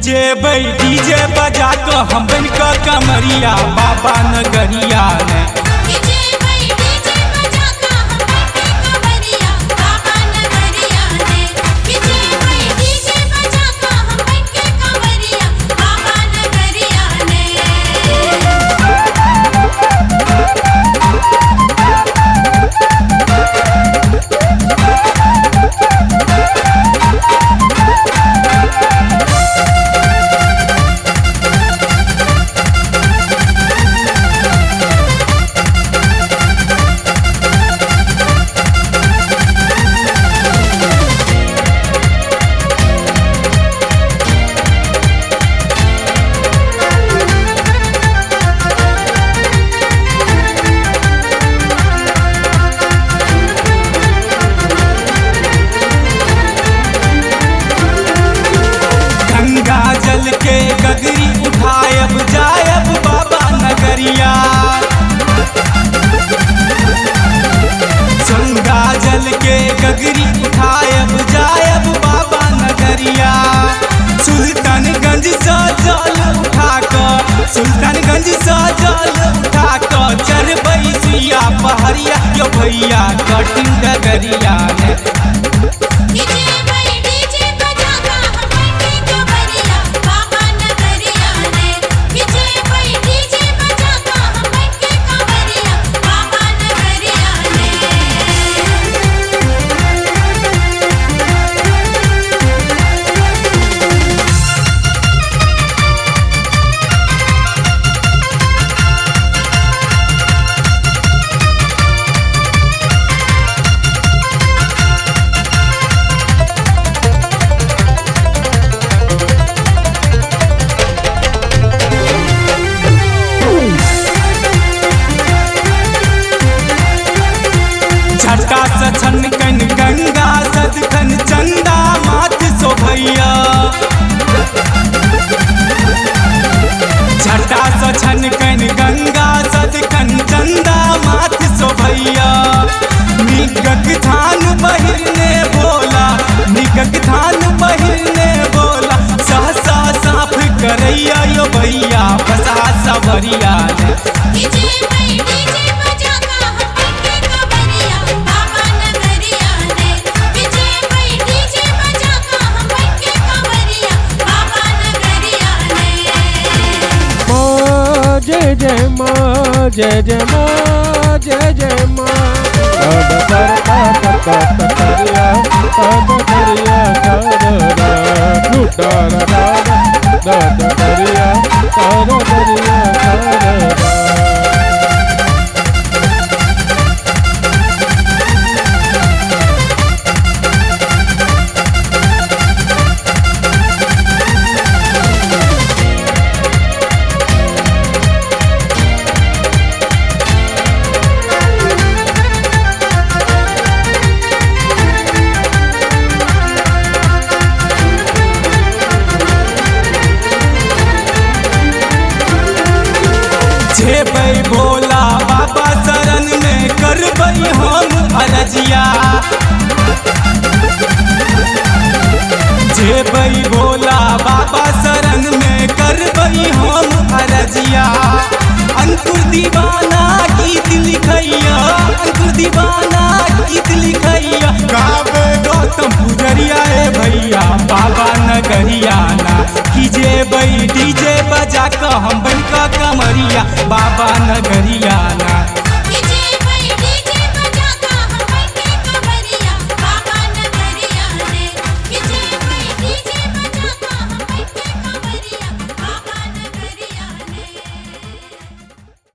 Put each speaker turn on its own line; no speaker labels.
DJ बजा के हम बन के कमरिया बाबा नगरिया ने जल के गगरी उठायब जायब बाबा नगरिया गंगा जल के गगरी उठायब जायब बाबा नगरिया सुल्तानगंज से जल उठा कर चढ़बई सुइया पहरिया यो भैया कठिन डगरिया ने झटा से छनकन गंगा सदखन चंदा माथ शोभैया झटा से छनकन गंगा सदखन चंदा माथ शोभैया निगक धान बहिरने बोला सहसा साफ करैया यो भैया बसा सवरिया
जय जय माँ जय जय माँ जय जय माँ
जेबै भोला बाबा शरण में करबै हम अरजिया जेबै भोला बाबा शरण में करबै हम अरजिया अंकुर दीवाना गीत लिखैया गावे गौतम पुजरिया भैया बाबा नगरिया ना कि जेबै डीजे बजा के हम बन के कमरिया बाबा नगरिया ना।